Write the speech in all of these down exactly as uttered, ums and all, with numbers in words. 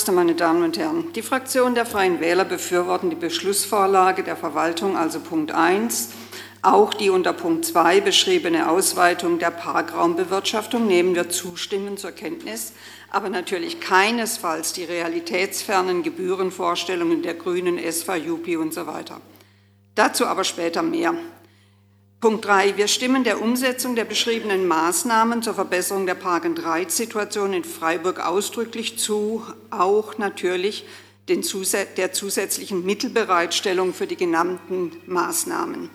Vorsitzende, meine Damen und Herren! Die Fraktion der Freien Wähler befürworten die Beschlussvorlage der Verwaltung, also Punkt eins. Auch die unter Punkt zwei beschriebene Ausweitung der Parkraumbewirtschaftung nehmen wir zustimmend zur Kenntnis, aber natürlich keinesfalls die realitätsfernen Gebührenvorstellungen der Grünen, S V, U P und so weiter. Dazu aber später mehr. Punkt drei. Wir stimmen der Umsetzung der beschriebenen Maßnahmen zur Verbesserung der Park-and-Ride-Situation in Freiburg ausdrücklich zu, auch natürlich den Zusä- der zusätzlichen Mittelbereitstellung für die genannten Maßnahmen.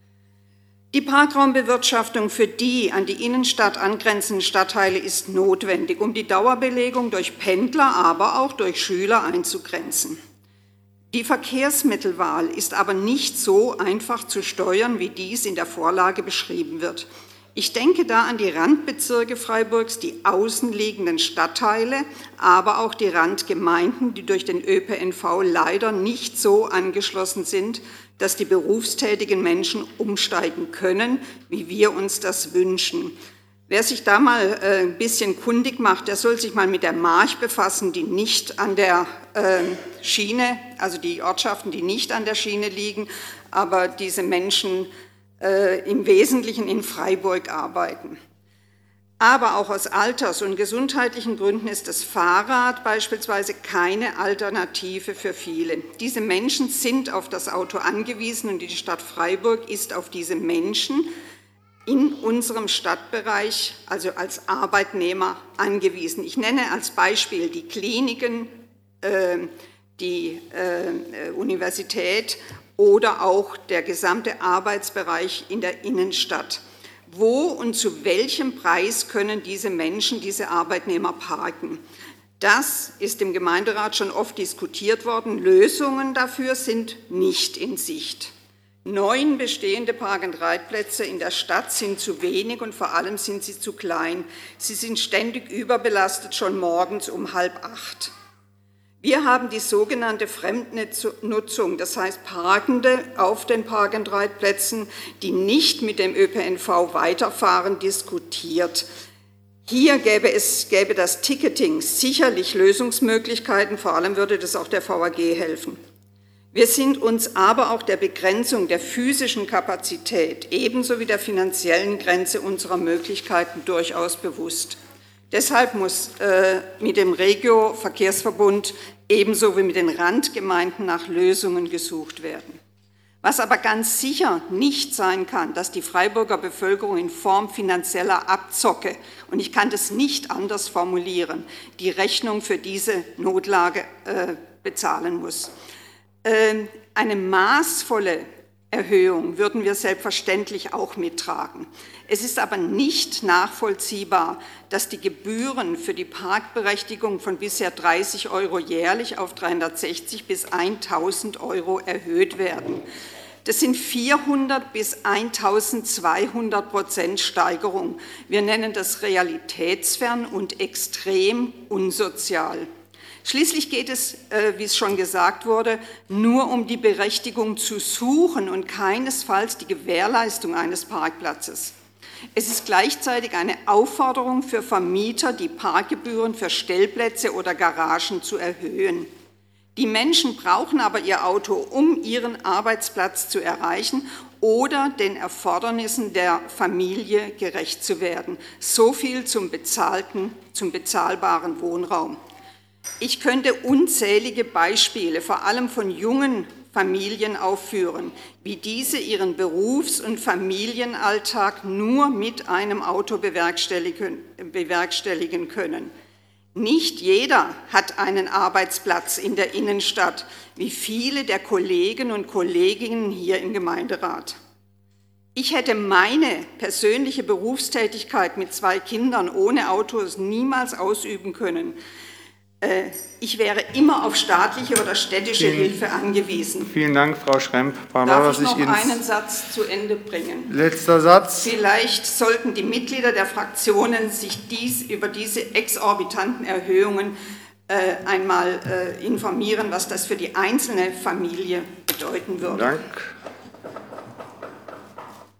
Die Parkraumbewirtschaftung für die an die Innenstadt angrenzenden Stadtteile ist notwendig, um die Dauerbelegung durch Pendler, aber auch durch Schüler einzugrenzen. Die Verkehrsmittelwahl ist aber nicht so einfach zu steuern, wie dies in der Vorlage beschrieben wird. Ich denke da an die Randbezirke Freiburgs, die außenliegenden Stadtteile, aber auch die Randgemeinden, die durch den Ö P N V leider nicht so angeschlossen sind, dass die berufstätigen Menschen umsteigen können, wie wir uns das wünschen. Wer sich da mal äh, ein bisschen kundig macht, der soll sich mal mit der March befassen, die nicht an der äh, Schiene, also die Ortschaften, die nicht an der Schiene liegen, aber diese Menschen äh, im Wesentlichen in Freiburg arbeiten. Aber auch aus alters- und gesundheitlichen Gründen ist das Fahrrad beispielsweise keine Alternative für viele. Diese Menschen sind auf das Auto angewiesen und die Stadt Freiburg ist auf diese Menschen in unserem Stadtbereich, also als Arbeitnehmer, angewiesen. Ich nenne als Beispiel die Kliniken, äh, die äh, Universität oder auch der gesamte Arbeitsbereich in der Innenstadt. Wo und zu welchem Preis können diese Menschen, diese Arbeitnehmer parken? Das ist im Gemeinderat schon oft diskutiert worden. Lösungen dafür sind nicht in Sicht. Neun bestehende Park-and-Ride-Plätze in der Stadt sind zu wenig und vor allem sind sie zu klein. Sie sind ständig überbelastet, schon morgens um halb acht. Wir haben die sogenannte Fremdnutzung, das heißt Parkende auf den Park-and-Ride-Plätzen, die nicht mit dem Ö P N V weiterfahren, diskutiert. Hier gäbe es gäbe das Ticketing sicherlich Lösungsmöglichkeiten, vor allem würde das auch der V A G helfen. Wir sind uns aber auch der Begrenzung der physischen Kapazität ebenso wie der finanziellen Grenze unserer Möglichkeiten durchaus bewusst. Deshalb muss äh, mit dem Regio-Verkehrsverbund ebenso wie mit den Randgemeinden nach Lösungen gesucht werden. Was aber ganz sicher nicht sein kann, dass die Freiburger Bevölkerung in Form finanzieller Abzocke, und ich kann das nicht anders formulieren, die Rechnung für diese Notlage äh, bezahlen muss. Äh, eine maßvolle Erhöhung würden wir selbstverständlich auch mittragen. Es ist aber nicht nachvollziehbar, dass die Gebühren für die Parkberechtigung von bisher dreißig Euro jährlich auf dreihundertsechzig bis eintausend Euro erhöht werden. Das sind vierhundert bis eintausendzweihundert Prozent Steigerung. Wir nennen das realitätsfern und extrem unsozial. Schließlich geht es, wie es schon gesagt wurde, nur um die Berechtigung zu suchen und keinesfalls die Gewährleistung eines Parkplatzes. Es ist gleichzeitig eine Aufforderung für Vermieter, die Parkgebühren für Stellplätze oder Garagen zu erhöhen. Die Menschen brauchen aber ihr Auto, um ihren Arbeitsplatz zu erreichen oder den Erfordernissen der Familie gerecht zu werden. So viel zum bezahlten, zum bezahlbaren Wohnraum. Ich könnte unzählige Beispiele, vor allem von jungen Familien, aufführen, wie diese ihren Berufs- und Familienalltag nur mit einem Auto bewerkstelligen, bewerkstelligen können. Nicht jeder hat einen Arbeitsplatz in der Innenstadt, wie viele der Kollegen und Kolleginnen hier im Gemeinderat. Ich hätte meine persönliche Berufstätigkeit mit zwei Kindern ohne Autos niemals ausüben können. Ich wäre immer auf staatliche oder städtische vielen, Hilfe angewiesen. Vielen Dank, Frau Schremp. Darf ich noch einen Satz zu Ende bringen? Letzter Satz. Vielleicht sollten die Mitglieder der Fraktionen sich dies, über diese exorbitanten Erhöhungen äh, einmal äh, informieren, was das für die einzelne Familie bedeuten würde. Dank.